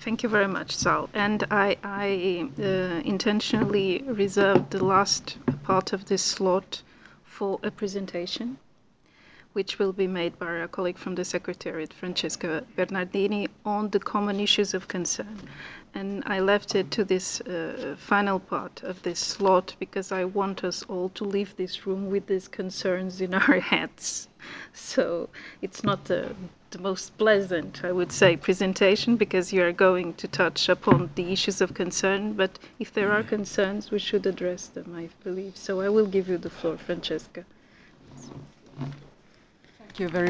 Thank you very much, Sal. And I intentionally reserved the last part of this slot for a presentation, which will be made by our colleague from the Secretariat, Francesca Bernardini, on the common issues of concern. And I left it to this final part of this slot because I want us all to leave this room with these concerns in our heads. So it's not the most pleasant, I would say, presentation because you are going to touch upon the issues of concern, but if there are concerns, we should address them, I believe. So I will give you the floor, Francesca. Thank you very